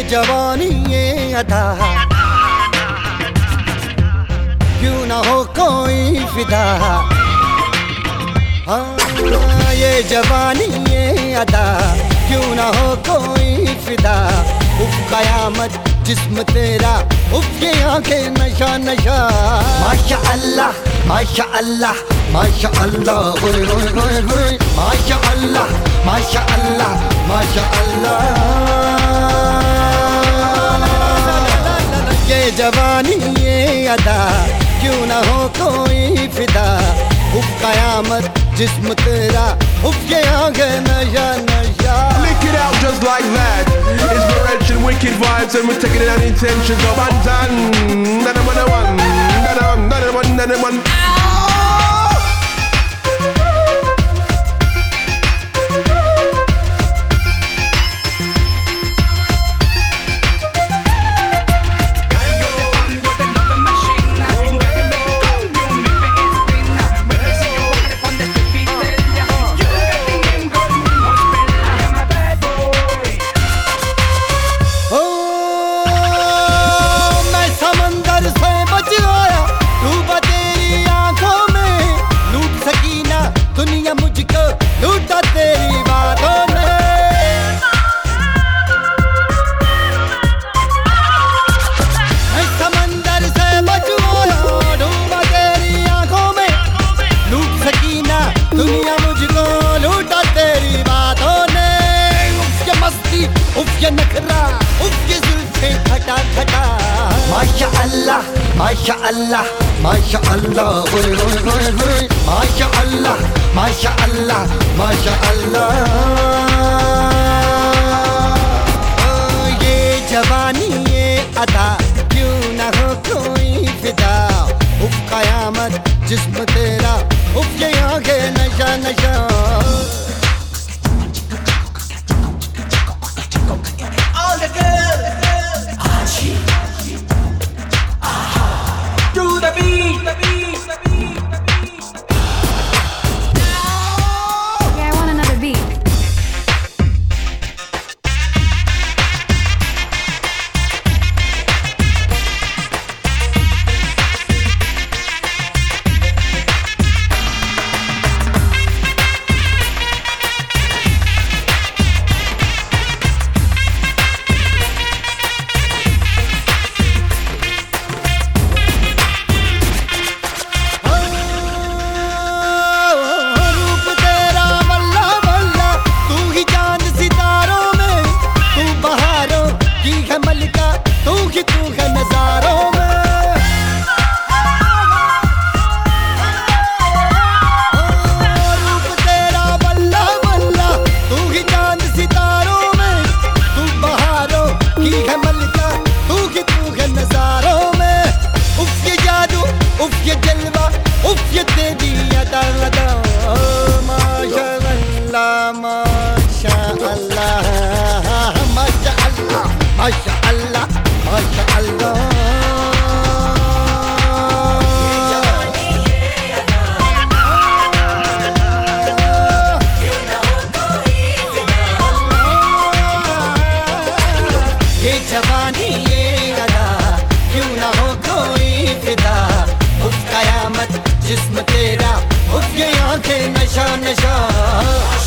जवानी ये अदा, क्यों ना हो कोई फिदा। हाँ ये जवानी ये अदा, क्यों ना हो कोई फिदा। उफ कयामत जिस्म तेरा, उफ ये आंखें नशा नशा। माशा अल्लाह माशा अल्लाह माशा अल्लाह, होए होए होए होए। माशा अल्लाह माशा अल्लाह माशा अल्लाह। ये जवानी ये अदा, क्यों ना हो कोई फिदा। उफ कयामत जिस्म तेरा, उफ ये आंखें नशा नशा। Lick it out just like that. Inspiration, wicked vibes, and we're taking it on intentions of Anton. One. माशा अल्लाह माशा अल्लाह माशा अल्लाह, होए होए होए होए। माशा अल्लाह माशा अल्लाह माशा अल्लाह। ये जवानी ये अदा, क्यों ना हो कोई फिदा। उफ कयामत जिस्म तेरा, उफ ये आंखें नशा नशा। All the girls, do the beat, the beat, the beat, the beat. Yeah, I want another beat. माशा अल्लाह माशा अल्लाह। ये जवानी ये अदा, क्यों ना हो कोई फिदा। उफ कयामत जिस्म तेरा, उफ ये आंखें नशा नशा।